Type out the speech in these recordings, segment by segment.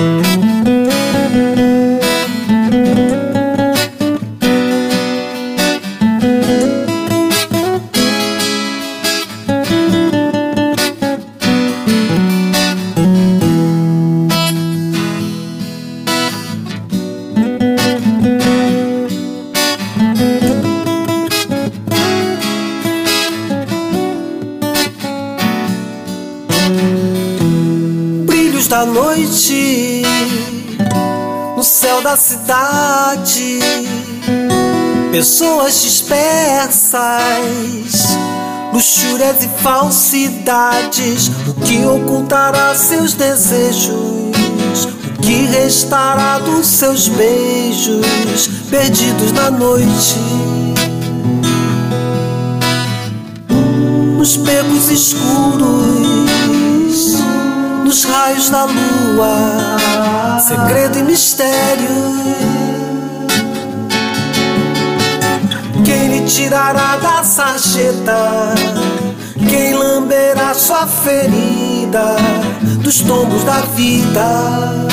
Da noite no céu da cidade, pessoas dispersas, luxúrias e falsidades. O que ocultará seus desejos? O que restará dos seus beijos perdidos na noite? Nos becos escuros, nos raios da lua, segredo e mistério. Quem lhe tirará da sarjeta? Quem lamberá sua ferida dos tombos da vida?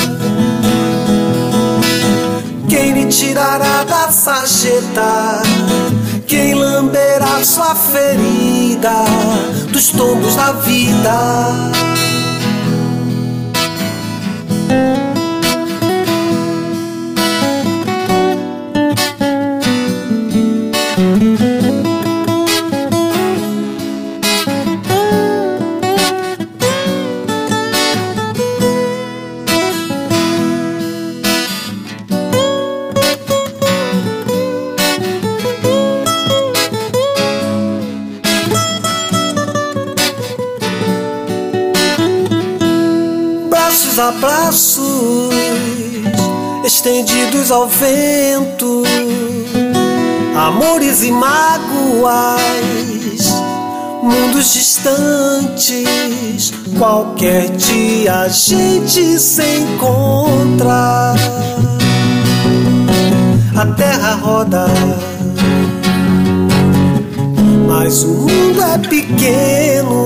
Quem lhe tirará da sarjeta? Quem lamberá sua ferida dos tombos da vida? Abraços estendidos ao vento, amores e mágoas, mundos distantes. Qualquer dia a gente se encontra. A terra roda, mas o mundo é pequeno.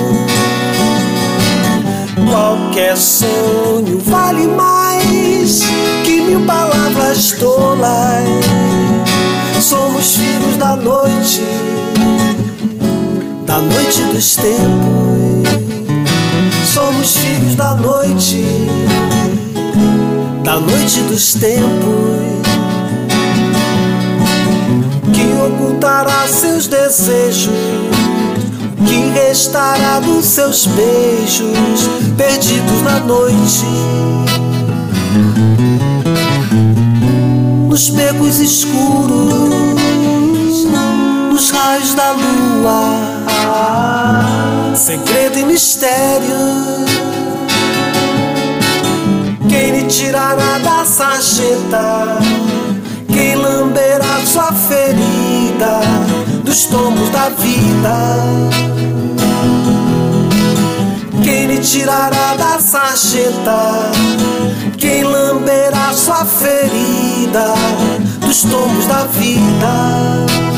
Qualquer sonho vale mais que 1000 palavras tolas. Somos filhos da noite dos tempos. Somos filhos da noite dos tempos. Que ocultará seus desejos? Que restará dos seus beijos perdidos na noite? Nos becos escuros, nos raios da lua, segredo e mistério. Quem lhe tirará da sarjeta? Quem lamberá sua ferida dos tombos da vida? Quem lhe tirará da sarjeta? Quem lamberá sua ferida dos tombos da vida?